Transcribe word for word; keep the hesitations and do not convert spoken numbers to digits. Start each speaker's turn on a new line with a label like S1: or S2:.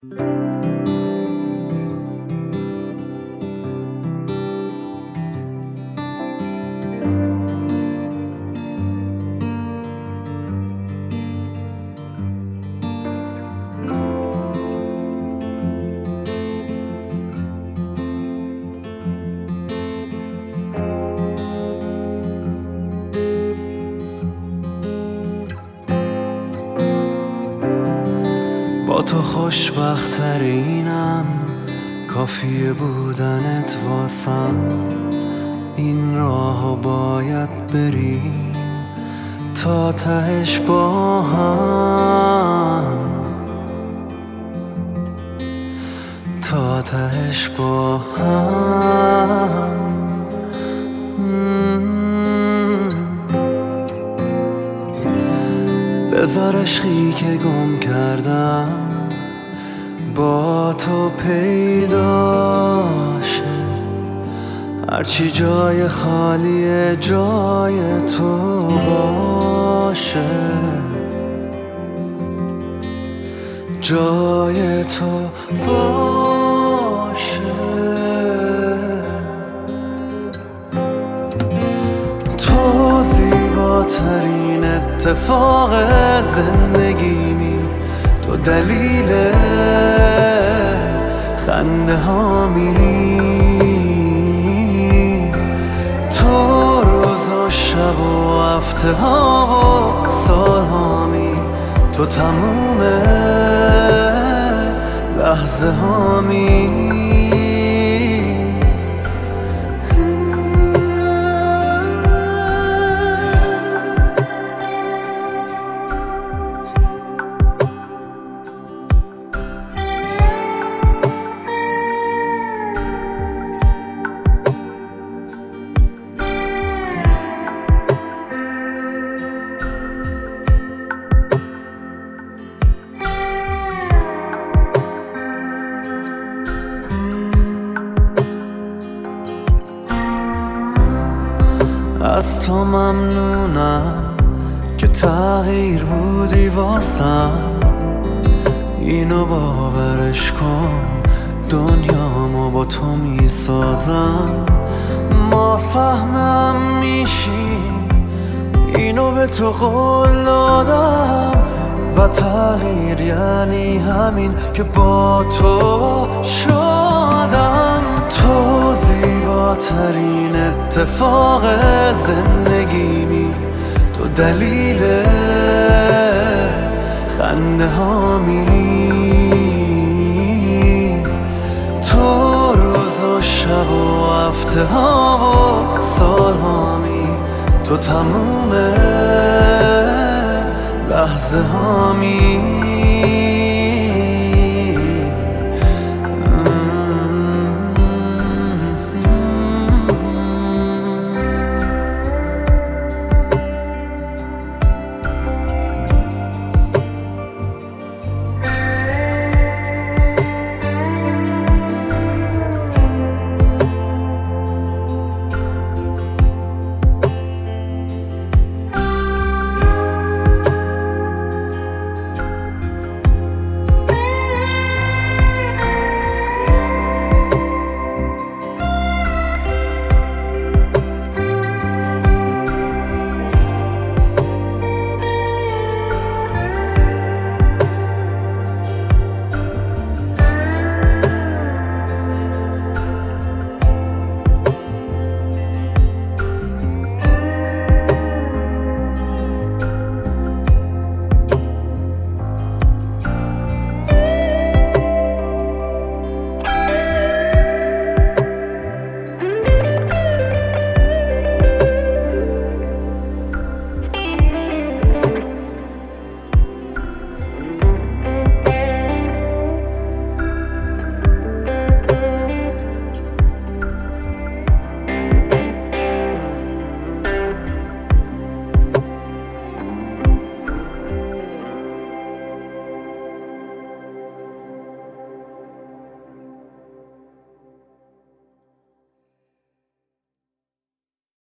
S1: با تو خوشبخت‌ترینم، کافیه بودنت واسم. این راهو باید بریم تا تهش با هم، تا تهش با هم. بذار عشقی که گم کردم با تو پیدا شه، هرچی جای خالیه جای تو باشه، جای تو باشه. تو زیباترین اتفاق زندگیمی، تو دلیل خنده هامی، تو روز و شب و هفته ها و سال هامی، تو تموم لحظه هامی. از تو ممنونم که تغییر بودی واسم، اینو باورش کن، دنیامو با تو میسازم. ما فهمم میشیم، اینو به تو قول دادم، و تغییر یعنی همین که با تو شدم. تو زیباترین اتفاق زندگیمی، تو دلیل خنده هامی، تو روز و شب و هفته ها و سال هامی، تو تموم لحظه هامی.